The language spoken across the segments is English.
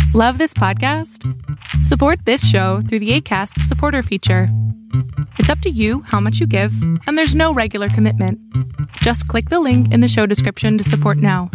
Love this podcast? Support this show through the Acast supporter feature. It's up to you how much you give, and there's no regular commitment. Just click the link in the show description to support now.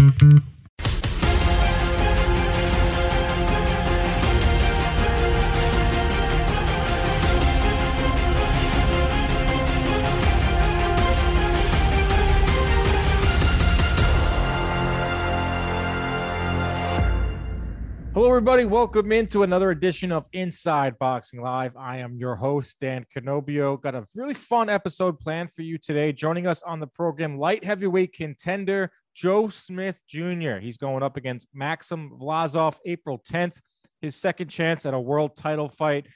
Hello, everybody. Welcome into another edition of Inside Boxing Live. I am your host, Dan Canobio. Got a really fun episode planned for you today. Joining us on the program, light heavyweight contender Joe Smith Jr. He's going up against Maxim Vlasov April 10th. His second chance at a world title fight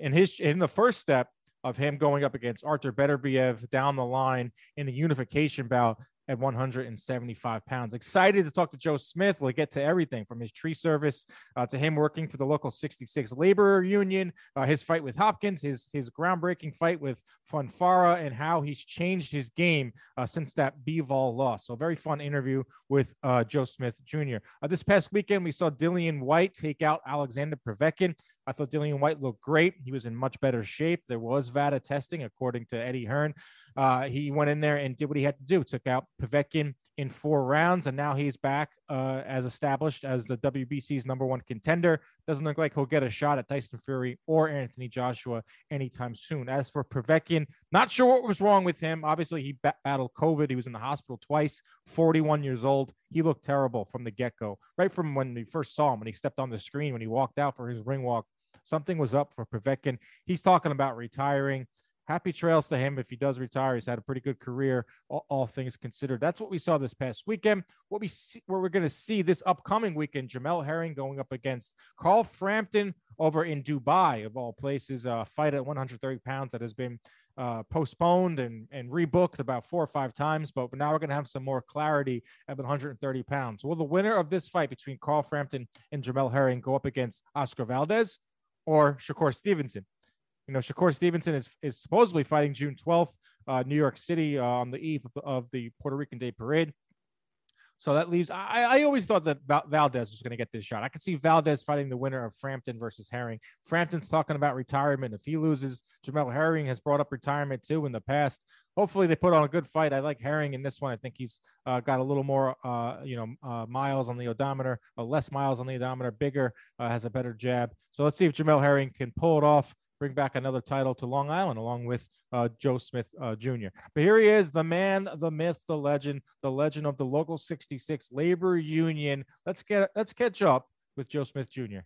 in the first step of him going up against Artur Beterbiev down the line in the unification bout at 175 pounds. Excited to talk to Joe Smith. We'll get to everything from his tree service to him working for the local 66 labor union, his fight with Hopkins, his groundbreaking fight with Fonfara, and how he's changed his game since that Bivol loss. So a very fun interview with Joe Smith Jr. This past weekend, we saw Dillian Whyte take out Alexander Povetkin. I thought Dillian Whyte looked great. He was in much better shape. There was VADA testing, according to Eddie Hearn. He went in there and did what he had to do, took out Povetkin in 4 rounds, and now he's back as established as the WBC's #1 contender. Doesn't look like he'll get a shot at Tyson Fury or Anthony Joshua anytime soon. As for Povetkin, not sure what was wrong with him. Obviously, he battled COVID. He was in the hospital twice, 41 years old. He looked terrible from the get-go, right from when we first saw him, when he stepped on the screen, when he walked out for his ring walk. Something was up for Povetkin. He's talking about retiring. Happy trails to him if he does retire. He's had a pretty good career, all things considered. That's what we saw this past weekend. What we're going to see this upcoming weekend, Jamel Herring going up against Carl Frampton over in Dubai, of all places, a fight at 130 pounds that has been postponed and rebooked about 4 or 5 times. But now we're going to have some more clarity at 130 pounds. Will the winner of this fight between Carl Frampton and Jamel Herring go up against Oscar Valdez or Shakur Stevenson? You know, Shakur Stevenson is supposedly fighting June 12th, New York City, on the eve of the Puerto Rican Day Parade. So that leaves, I always thought that Valdez was going to get this shot. I could see Valdez fighting the winner of Frampton versus Herring. Frampton's talking about retirement. If he loses, Jamel Herring has brought up retirement too in the past. Hopefully they put on a good fight. I like Herring in this one. I think he's got a little more, miles on the odometer, less miles on the odometer, bigger, has a better jab. So let's see if Jamel Herring can pull it off, bring back another title to Long Island along with Joe Smith Jr. But here he is, the man, the myth, the legend of the local 66 labor union. Let's catch up with Joe Smith Jr.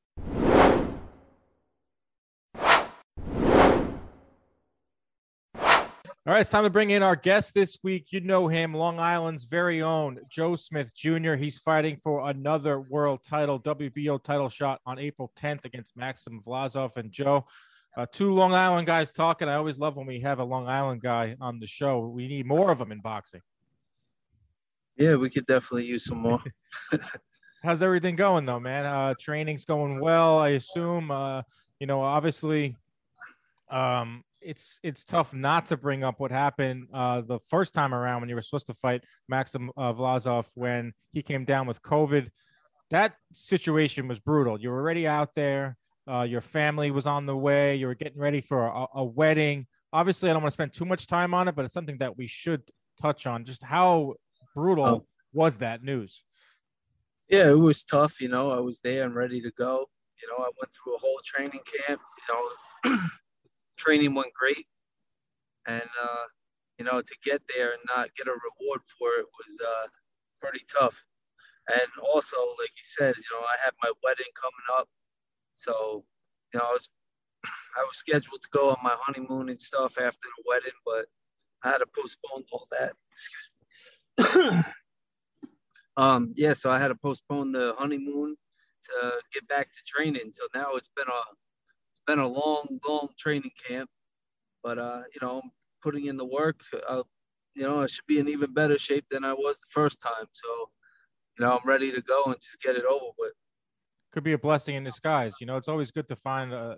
All right, it's time to bring in our guest this week. You know him, Long Island's very own Joe Smith Jr. He's fighting for another world title, WBO title shot on April 10th against Maxim Vlasov. And Joe, 2 Long Island guys talking. I always love when we have a Long Island guy on the show. We need more of them in boxing. Yeah, we could definitely use some more. How's everything going, though, man? Training's going well, I assume. Obviously, it's tough not to bring up what happened the first time around when you were supposed to fight Maxim Vlasov when he came down with COVID. That situation was brutal. You were already out there. Your family was on the way. You were getting ready for a wedding. Obviously, I don't want to spend too much time on it, but it's something that we should touch on. Just how brutal was that news? Yeah, it was tough. I was there and ready to go. I went through a whole training camp. Training went great. And, to get there and not get a reward for it was pretty tough. And also, like you said, I had my wedding coming up. So, I was scheduled to go on my honeymoon and stuff after the wedding, but I had to postpone all that. Excuse me. So I had to postpone the honeymoon to get back to training. So now it's been a long training camp, but I'm putting in the work. I should be in even better shape than I was the first time. So, I'm ready to go and just get it over with. Could be a blessing in disguise. It's always good to find a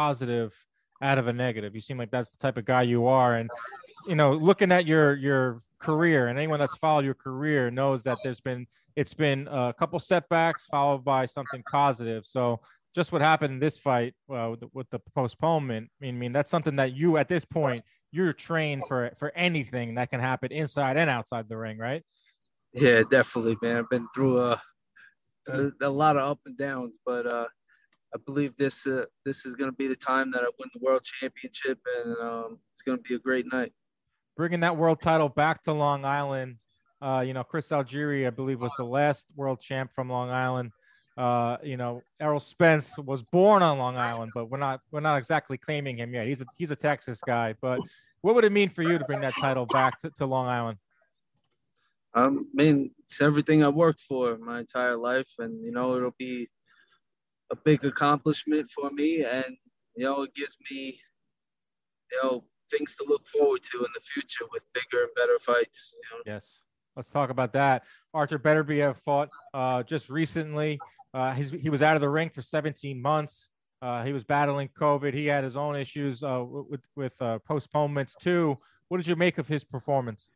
positive out of a negative. You seem like that's the type of guy you are. And, looking at your career, and anyone that's followed your career knows that it's been a couple setbacks followed by something positive. So just what happened in this fight with the postponement, I mean that's something that you at this point you're trained for anything that can happen inside and outside the ring, right? Yeah, definitely, man. I've been through a lot of up and downs, but I believe this is going to be the time that I win the world championship, and it's going to be a great night. Bringing that world title back to Long Island, Chris Algieri, I believe, was the last world champ from Long Island. Errol Spence was born on Long Island, but we're not exactly claiming him yet. He's a Texas guy. But what would it mean for you to bring that title back to Long Island? I mean, it's everything I worked for my entire life, and it'll be a big accomplishment for me, and it gives me things to look forward to in the future with bigger and better fights. Yes, let's talk about that. Artur Beterbiev fought just recently. He was out of the ring for 17 months. He was battling COVID. He had his own issues with postponements too. What did you make of his performance?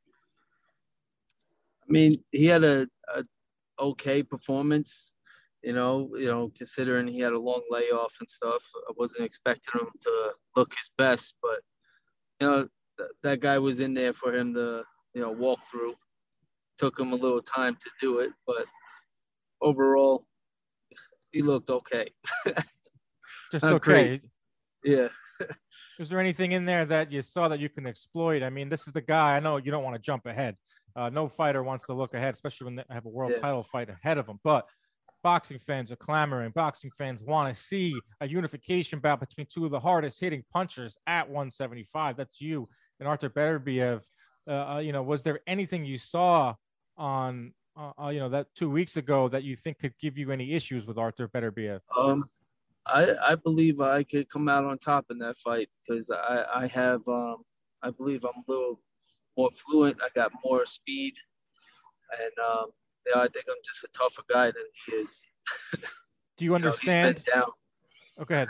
I mean, he had a okay performance, considering he had a long layoff and stuff. I wasn't expecting him to look his best, but that guy was in there for him to walk through. Took him a little time to do it, but overall, he looked okay. Just okay. Great. Yeah. Is there anything in there that you saw that you can exploit? I mean, this is the guy. I know you don't want to jump ahead. No fighter wants to look ahead, especially when they have a world title fight ahead of them. But boxing fans are clamoring. Boxing fans want to see a unification bout between two of the hardest hitting punchers at 175. That's you and Artur Beterbiev. Was there anything you saw on, that 2 weeks ago that you think could give you any issues with Artur Beterbiev? I believe I could come out on top in that fight because I believe I'm a little more fluent. I got more speed, and I think I'm just a tougher guy than he is. Do you understand? He's been down. Oh, go ahead.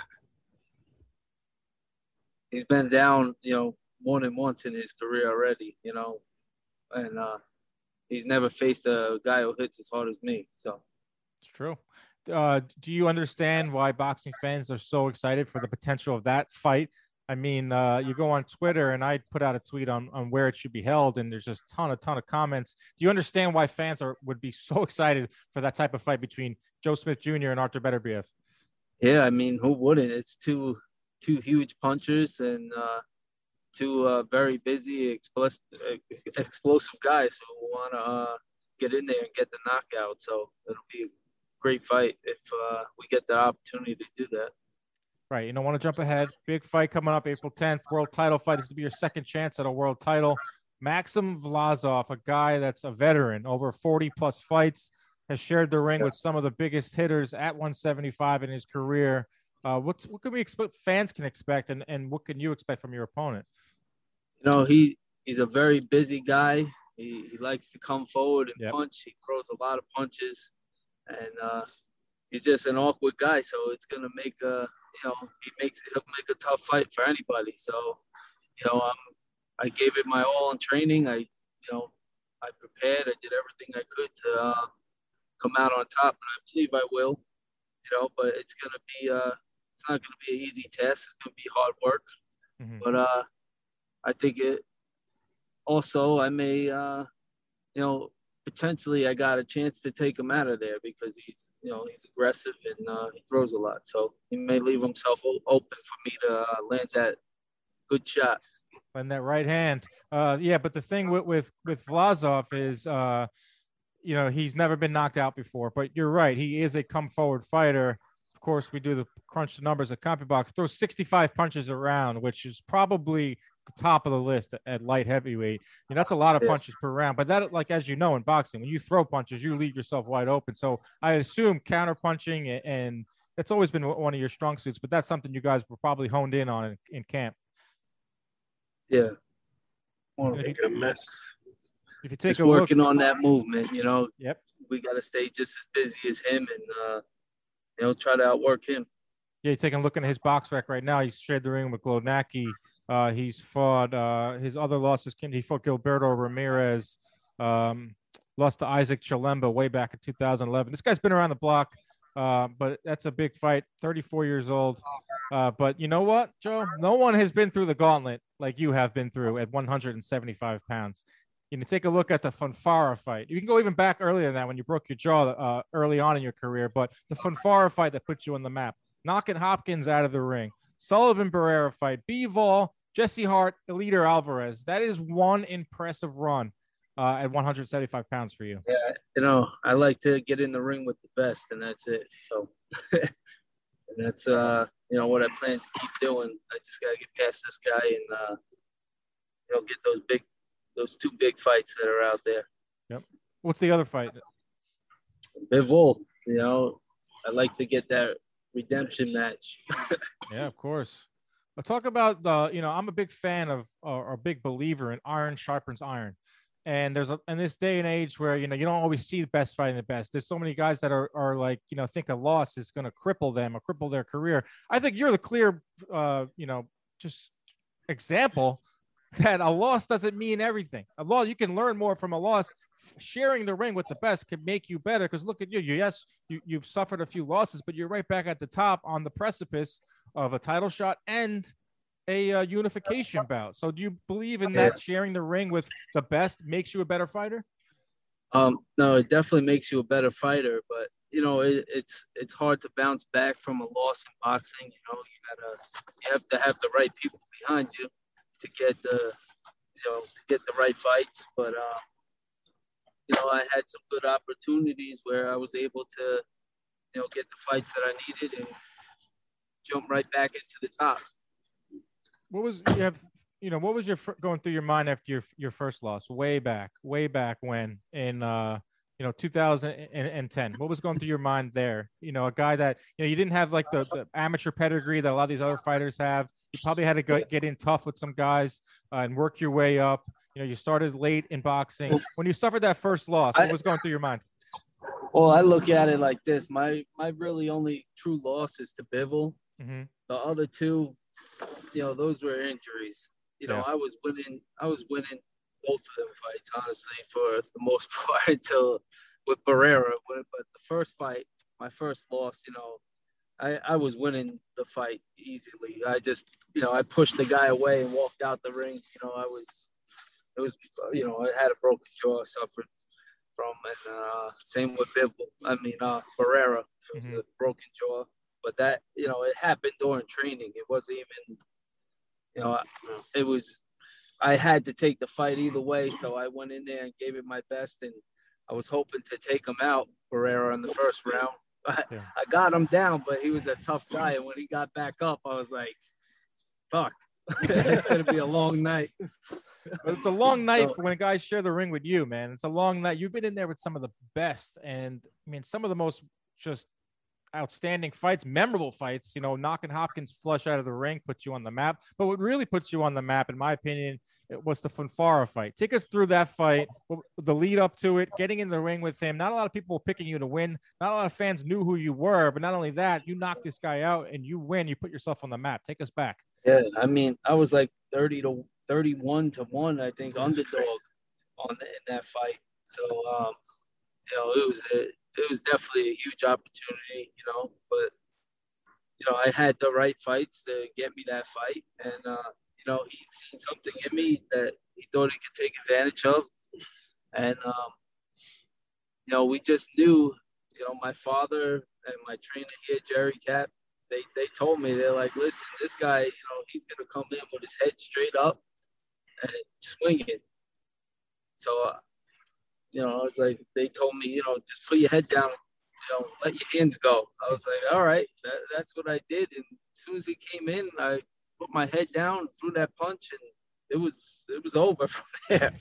He's been down, more than once in his career already, and he's never faced a guy who hits as hard as me. So it's true. Do you understand why boxing fans are so excited for the potential of that fight? I mean, you go on Twitter and I put out a tweet on where it should be held, and there's just a ton of comments. Do you understand why fans would be so excited for that type of fight between Joe Smith Jr. and Artur Beterbiev? Yeah, I mean, who wouldn't? It's two huge punchers and two very busy, explosive guys who want to get in there and get the knockout. So it'll be a great fight if we get the opportunity to do that. Right. You don't want to jump ahead. Big fight coming up April 10th. World title fight. This will be your second chance at a world title. Maxim Vlasov, a guy that's a veteran, over 40-plus fights, has shared the ring with some of the biggest hitters at 175 in his career. What can we expect? Fans can expect, and what can you expect from your opponent? He's a very busy guy. He likes to come forward and punch. He throws a lot of punches, and he's just an awkward guy. So it's gonna make he'll make a tough fight for anybody. So I gave it my all in training. I prepared. I did everything I could to come out on top, and I believe I will. But it's gonna be it's not gonna be an easy test. It's gonna be hard work. Mm-hmm. But I think it also I may potentially I got a chance to take him out of there because he's aggressive and he throws a lot. So he may leave himself open for me to land that good shots. And that right hand. But the thing with Vlasov is, he's never been knocked out before. But you're right. He is a come forward fighter. Of course, we do the crunch the numbers at CompuBox. Throws 65 punches around, which is probably the top of the list at light heavyweight. That's a lot of punches per round. But that, as you know, in boxing, when you throw punches, you leave yourself wide open. So I assume counter punching, and it's always been one of your strong suits. But that's something you guys were probably honed in on in camp. Yeah. Want to make it a mess. If you take just working on that movement, Yep. We got to stay just as busy as him and, try to outwork him. Yeah, you're taking a look at his box rec right now. He's shared the ring with Glodnacki He's fought his other losses came. He fought Gilberto Ramirez, lost to Isaac Chilemba way back in 2011. This guy's been around the block, but that's a big fight. 34 years old. But you know what, Joe? No one has been through the gauntlet like you have been through at 175 pounds. You know, take a look at the Fonfara fight. You can go even back earlier than that when you broke your jaw early on in your career, but the Fonfara fight that put you on the map, knocking Hopkins out of the ring, Sullivan Barrera fight, Bivol, Jesse Hart, Eliter Alvarez. That is one impressive run at 175 pounds for you. Yeah, you know, I like to get in the ring with the best, and that's it. So, and that's you know what I plan to keep doing. I just gotta get past this guy and you know, get those two big fights that are out there. Yep. What's the other fight? Bivol. You know, I like to get that redemption match. Yeah, of course. I'll talk about the, you know, I'm a big fan of or a big believer in iron sharpens iron. And there's in this day and age where, you know, you don't always see the best fighting the best. There's so many guys that are like, you know, think a loss is going to cripple them or cripple their career. I think you're the clear, you know, just example that a loss doesn't mean everything. A loss, you can learn more from a loss. Sharing the ring with the best can make you better. Because look at you. Yes, you've suffered a few losses, but you're right back at the top on the precipice of a title shot and a unification bout. So do you believe in that sharing the ring with the best makes you a better fighter? No, it definitely makes you a better fighter, but you know, it's hard to bounce back from a loss in boxing. You know, you have to have the right people behind you to get the right fights. But you know, I had some good opportunities where I was able to, you know, get the fights that I needed and jump right back into the top. What was what was your going through your mind after your first loss way back when in 2010? What was going through your mind there? You know, a guy that, you know, you didn't have like the amateur pedigree that a lot of these other fighters have. You probably had to get in tough with some guys and work your way up. You know, you started late in boxing. When you suffered that first loss, what was going through your mind? Well, I look at it like this. My really only true loss is to Bivol. Mm-hmm. The other two, you know, those were injuries. You know, I was winning both of them fights, honestly, for the most part, until with Barrera. But the first fight, my first loss, you know, I was winning the fight easily. I just, you know, I pushed the guy away and walked out the ring. You know, you know, I had a broken jaw I suffered from, and same with Barrera. It was a broken jaw. But that, you know, it happened during training. It wasn't even, you know, I had to take the fight either way. So I went in there and gave it my best. And I was hoping to take him out, Barrera, in the first round. I got him down, but he was a tough guy. And when he got back up, I was like, fuck, it's going to be a long night. It's a long night when guys share the ring with you, man. It's a long night. You've been in there with some of the best. And I mean, some of the most just outstanding fights, memorable fights, you know, knocking Hopkins flush out of the ring, put you on the map. But what really puts you on the map, in my opinion, it was the Fonfara fight. Take us through that fight, the lead up to it, getting in the ring with him. Not a lot of people were picking you to win. Not a lot of fans knew who you were, but not only that, you knocked this guy out and you win. You put yourself on the map. Take us back. Yeah, I mean, I was like 31-1, I think, underdog in that fight. So, you know, it was definitely a huge opportunity, you know, but, you know, I had the right fights to get me that fight. And, you know, he'd seen something in me that he thought he could take advantage of. And, you know, we just knew, you know, my father and my trainer here, Jerry Cap, they told me, they're like, listen, this guy, you know, he's going to come in with his head straight up and swing it. So, you know, I was like, they told me, you know, just put your head down, you know, let your hands go. I was like, all right, that's what I did. And as soon as he came in, I put my head down, threw that punch, and it was over from there.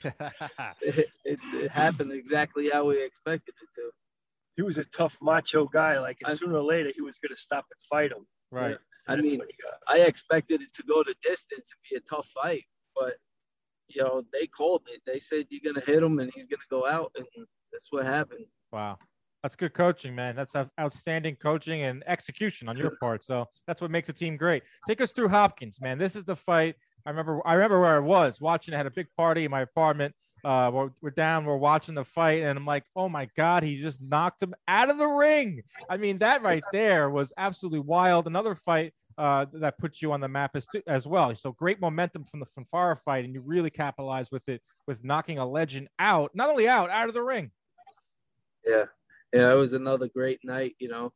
it happened exactly how we expected it to. He was a tough, macho guy. Like, and sooner or later, he was going to stop and fight him. Right. I mean, I expected it to go the distance and be a tough fight, but, you know, they called it. They said, you're going to hit him and he's going to go out, and that's what happened. Wow. That's good coaching, man. That's outstanding coaching and execution on your part. So that's what makes a team great. Take us through Hopkins, man. This is the fight I remember where I was watching. I had a big party in my apartment. We're down, we're watching the fight, and I'm like, oh my God, he just knocked him out of the ring. I mean, that right there was absolutely wild. Another fight that puts you on the map as well. So great momentum from the Fonfara fight, and you really capitalized with it with knocking a legend out, not only out of the ring. Yeah, it was another great night.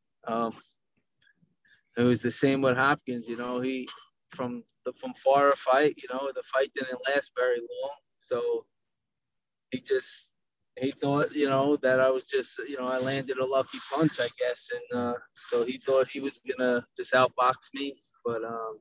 It was the same with Hopkins. He from the Fonfara fight. The fight didn't last very long, so he thought, that I was just, I landed a lucky punch, I guess. And so he thought he was going to just outbox me. But,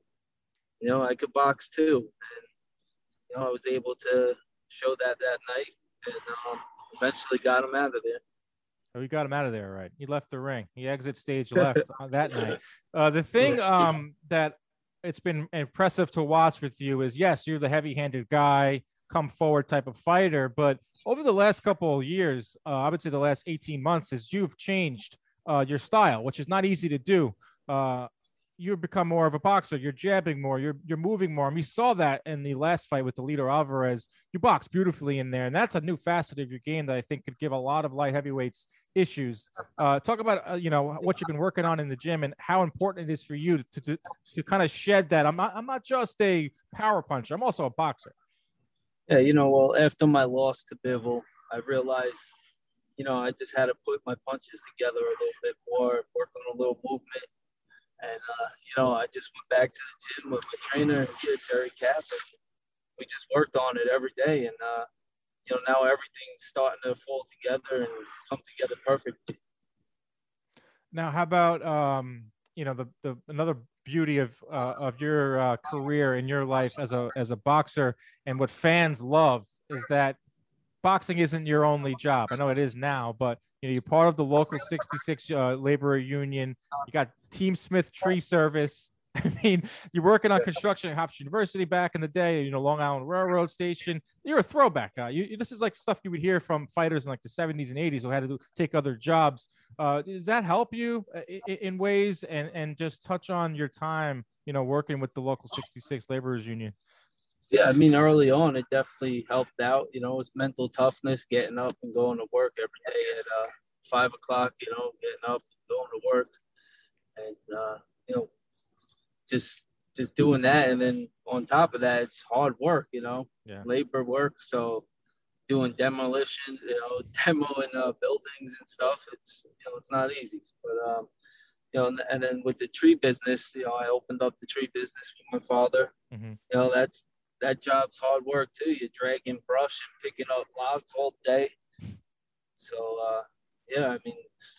I could box too. And, I was able to show that night and eventually got him out of there. Oh, you got him out of there, right? He left the ring. He exit stage left that night. The thing that it's been impressive to watch with you is, yes, you're the heavy-handed guy, come forward type of fighter, but over the last couple of years, I would say the last 18 months, as you've changed your style, which is not easy to do. You've become more of a boxer. You're jabbing more. You're moving more. And we saw that in the last fight with Alito Alvarez. You box beautifully in there, and that's a new facet of your game that I think could give a lot of light heavyweights issues. Talk about what you've been working on in the gym and how important it is for you to kind of shed that. I'm not just a power puncher. I'm also a boxer. Yeah, well, after my loss to Bivol, I realized, I just had to put my punches together a little bit more, work on a little movement. And, I just went back to the gym with my trainer here, Jerry Cap, and we just worked on it every day. And, now everything's starting to fall together and come together perfectly. Now, how about, the another beauty of your career in your life as a boxer, and what fans love is that boxing isn't your only job. I know it is now, but you're part of the local 66 labor union. You got Team Smith Tree Service. I mean, you're working on construction at Hopkins University back in the day, Long Island Railroad Station. You're a throwback guy. This is like stuff you would hear from fighters in like the 70s and 80s who had to take other jobs. Does that help you in ways? And just touch on your time, working with the local 66 laborers union. Yeah, I mean, early on, it definitely helped out. It was mental toughness, getting up and going to work every day at 5 o'clock, getting up and going to work. And, just doing that. And then on top of that, it's hard work, labor work. So doing demolition, demoing buildings and stuff, it's not easy. But, and then with the tree business, I opened up the tree business with my father. Mm-hmm. That job's hard work too. You're dragging brush and picking up logs all day. So, I mean,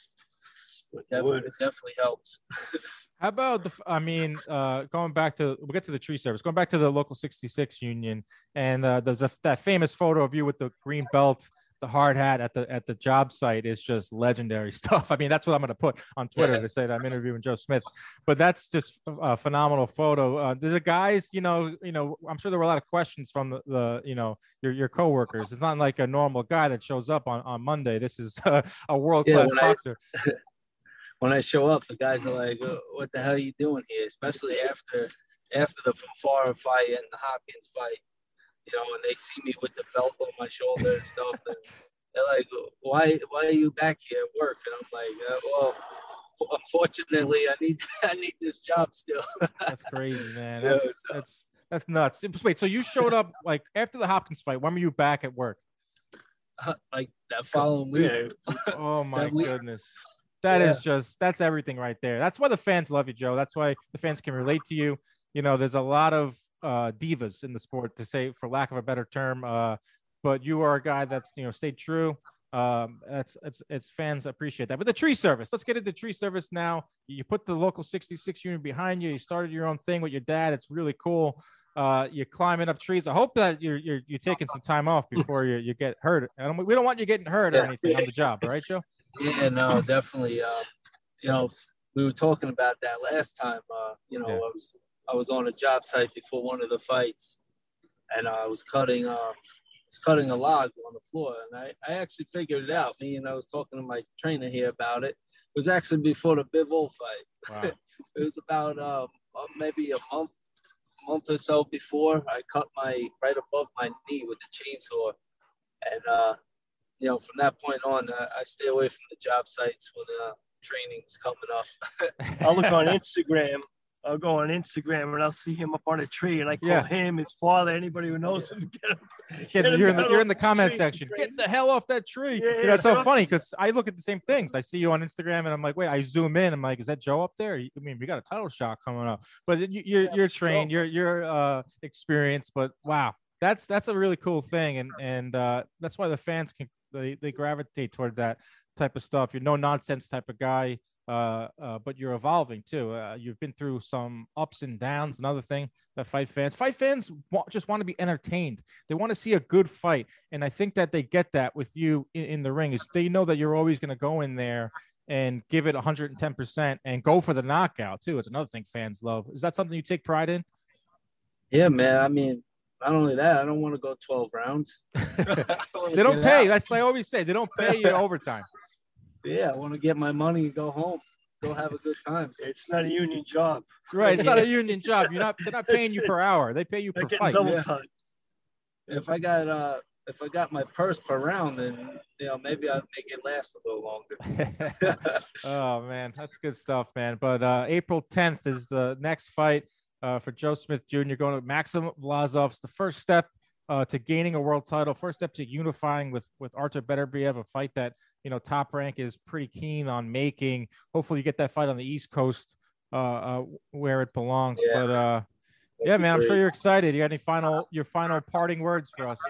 it definitely helps. How about going back to, we'll get to the tree service, going back to the local 66 union, and there's that famous photo of you with the green belt, the hard hat at the job site is just legendary stuff. I mean, that's what I'm going to put on Twitter to say that I'm interviewing Joe Smith, but that's just a phenomenal photo. The guys, I'm sure there were a lot of questions from your coworkers. It's not like a normal guy that shows up on Monday. This is a world-class boxer. When I show up, the guys are like, what the hell are you doing here? Especially after the Fonfara fight and the Hopkins fight, and they see me with the belt on my shoulder and stuff. And they're like, why are you back here at work? And I'm like, well, unfortunately, I need this job still. That's crazy, man. That's nuts. Wait, so you showed up like after the Hopkins fight. When were you back at work? Like that following week. Oh my goodness. That's everything right there. That's why the fans love you, Joe. That's why the fans can relate to you. There's a lot of divas in the sport, to say, for lack of a better term. But you are a guy that's, stayed true. It's fans appreciate that. But the tree service, let's get into tree service now. You put the local 66 unit behind you. You started your own thing with your dad. It's really cool. You're climbing up trees. I hope that you're taking some time off before you get hurt. We don't want you getting hurt or anything on the job, right, Joe? Yeah, no, definitely. We were talking about that last time. I was on a job site before one of the fights, and I was cutting a log on the floor, and I actually figured it out. I was talking to my trainer here about it. It was actually before the Bivol fight. Wow. It was about maybe a month or so before, I cut my right above my knee with the chainsaw. And, from that point on, I stay away from the job sites when training's coming up. I'll look on Instagram. I'll go on Instagram and I'll see him up on a tree, and I call him, his father, anybody who knows him. You're in the comment section. Get the hell off that tree. It's so funny because I look at the same things. I see you on Instagram and I'm like, wait, I zoom in. I'm like, is that Joe up there? I mean, we got a title shot coming up. But you're trained, you're experienced. But wow, that's a really cool thing, and that's why the fans they gravitate toward that type of stuff. You're no nonsense type of guy. But you're evolving too. You've been through some ups and downs. Another thing that fight fans just want to be entertained. They want to see a good fight. And I think that they get that with you in the ring. Is they know that you're always going to go in there and give it 110% and go for the knockout too. It's another thing fans love. Is that something you take pride in? Yeah, man. I mean, not only that, I don't want to go 12 rounds. They don't pay. That's what I always say. They don't pay you overtime. Yeah, I want to get my money and go home, go have a good time. It's not a union job, right? It's not a union job. They're not paying you per hour. They pay you per fight. Double time. If I got my purse per round, then maybe I'll make it last a little longer. Oh man, that's good stuff, man. But April 10th is the next fight for Joe Smith Jr. going to Maxim Vlasov. It's the first step to gaining a world title. First step to unifying with Artur Beterbiev, a fight that Top Rank is pretty keen on making. Hopefully you get that fight on the East Coast where it belongs. Yeah. But man, I'm sure you're excited. You got your final parting words for us?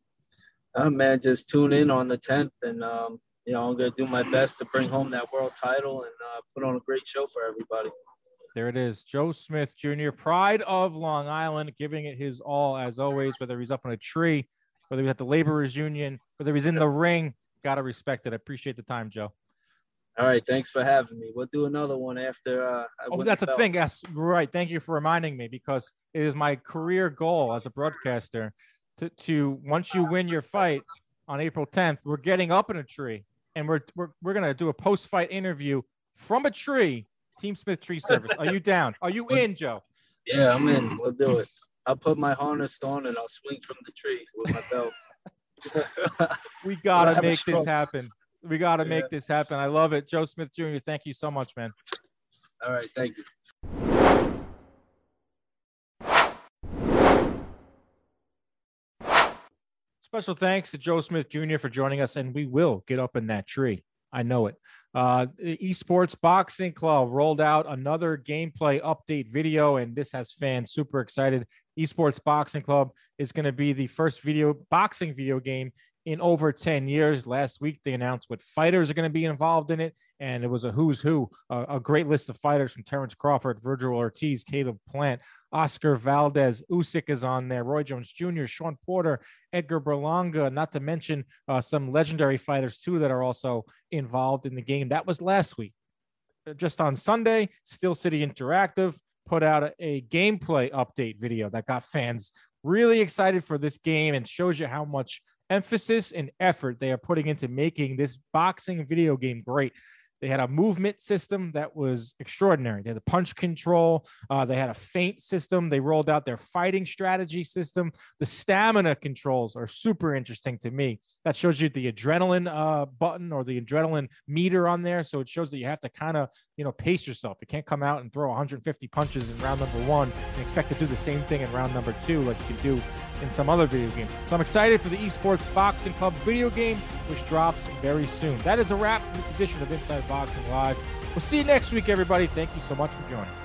Man, just tune in on the 10th, and I'm gonna do my best to bring home that world title and put on a great show for everybody. There it is. Joe Smith Jr., pride of Long Island, giving it his all as always, whether he's up on a tree, whether he's at the Laborers Union, whether he's in the ring. Got to respect it. I appreciate the time, Joe. All right. Thanks for having me. We'll do another one after. That's a thing. Yes. Right. Thank you for reminding me, because it is my career goal as a broadcaster to once you win your fight on April 10th, we're getting up in a tree and we're going to do a post-fight interview from a tree. Team Smith Tree Service. Are you down? Are you in, Joe? Yeah, I'm in. We'll do it. I'll put my harness on and I'll swing from the tree with my belt. We got to make this happen. We got to make this happen. I love it. Joe Smith Jr., thank you so much, man. All right. Thank you. Special thanks to Joe Smith Jr. for joining us, and we will get up in that tree. I know it. The Esports Boxing Club rolled out another gameplay update video, and this has fans super excited. Esports Boxing Club is going to be the first boxing video game in over 10 years. Last week, they announced what fighters are going to be involved in it, and it was a who's who, a great list of fighters from Terrence Crawford, Virgil Ortiz, Caleb Plant, Oscar Valdez, Usyk is on there, Roy Jones Jr., Sean Porter, Edgar Berlanga, not to mention some legendary fighters, too, that are also involved in the game. That was last week. Just on Sunday, Steel City Interactive put out a gameplay update video that got fans really excited for this game and shows you how much emphasis and effort they are putting into making this boxing video game great. They had a movement system that was extraordinary. They had the punch control. They had a feint system. They rolled out their fighting strategy system. The stamina controls are super interesting to me. That shows you the adrenaline button or the adrenaline meter on there. So it shows that you have to kind of, pace yourself. You can't come out and throw 150 punches in round number 1 and expect to do the same thing in round number 2 like you can do in some other video game. So I'm excited for the Esports Boxing Club video game, which drops very soon. That is a wrap for this edition of Inside Boxing Live. We'll see you next week, everybody. Thank you so much for joining.